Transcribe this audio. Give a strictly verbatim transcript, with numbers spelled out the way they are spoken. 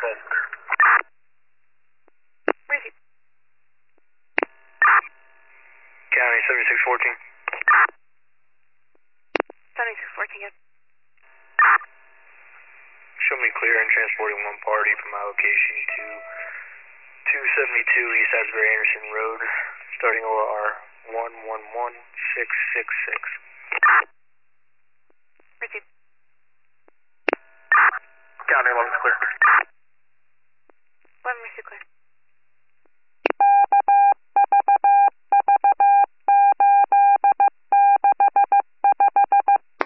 ahead. Receive. County seventy-six fourteen. seventy-six fourteen, good. Show me clear and transporting one party from my location to two seventy-two East Asbury Anderson Road, starting O R one one one six six six. Receive. County eleven's clear. eleven, receive clear.